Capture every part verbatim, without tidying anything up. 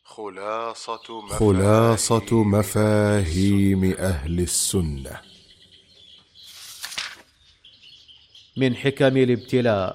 خلاصة مفاهيم, خلاصة مفاهيم أهل السنة. من حكم الابتلاء: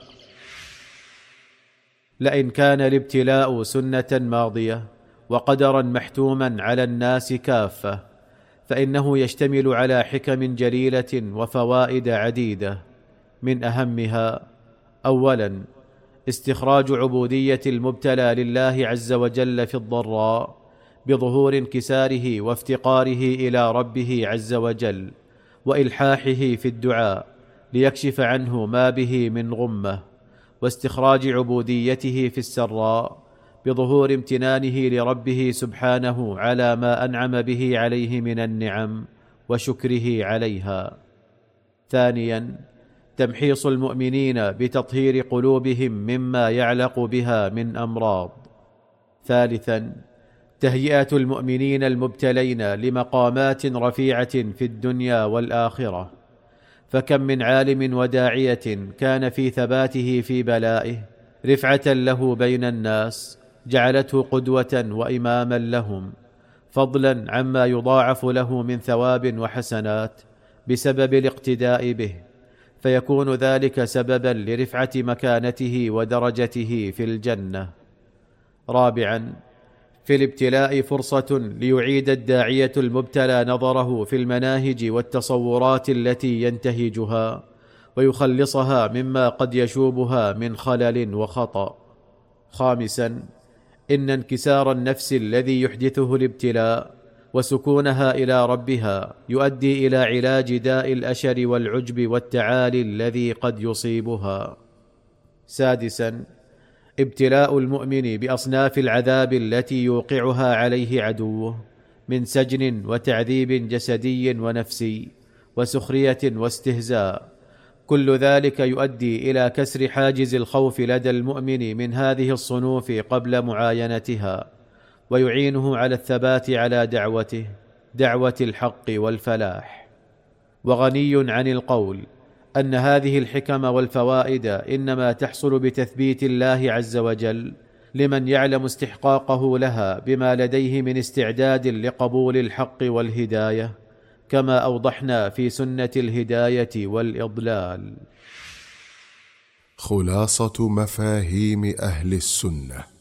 لئن كان الابتلاء سنة ماضية وقدرا محتوما على الناس كافة، فإنه يشتمل على حكم جليلة وفوائد عديدة، من أهمها: أولا، استخراج عبودية المبتلى لله عز وجل في الضراء بظهور انكساره وافتقاره إلى ربه عز وجل وإلحاحه في الدعاء ليكشف عنه ما به من غمة، واستخراج عبوديته في السراء بظهور امتنانه لربه سبحانه على ما أنعم به عليه من النعم وشكره عليها. ثانيا، تمحيص المؤمنين بتطهير قلوبهم مما يعلق بها من أمراض. ثالثا، تهيئة المؤمنين المبتلين لمقامات رفيعة في الدنيا والآخرة، فكم من عالم وداعية كان في ثباته في بلائه رفعة له بين الناس جعلته قدوة وإماما لهم، فضلا عما يضاعف له من ثواب وحسنات بسبب الاقتداء به، فيكون ذلك سببا لرفعة مكانته ودرجته في الجنة. رابعا، في الابتلاء فرصة ليعيد الداعية المبتلى نظره في المناهج والتصورات التي ينتهجها ويخلصها مما قد يشوبها من خلل وخطأ. خامسا، إن انكسار النفس الذي يحدثه الابتلاء وسكونها إلى ربها يؤدي إلى علاج داء الأشر والعجب والتعالي الذي قد يصيبها. سادسا، ابتلاء المؤمن بأصناف العذاب التي يوقعها عليه عدوه من سجن وتعذيب جسدي ونفسي وسخرية واستهزاء، كل ذلك يؤدي إلى كسر حاجز الخوف لدى المؤمن من هذه الصنوف قبل معاينتها، ويعينه على الثبات على دعوته، دعوة الحق والفلاح. وغني عن القول أن هذه الحكم والفوائد إنما تحصل بتثبيت الله عز وجل لمن يعلم استحقاقه لها بما لديه من استعداد لقبول الحق والهداية، كما أوضحنا في سنة الهداية والإضلال. خلاصة مفاهيم أهل السنة.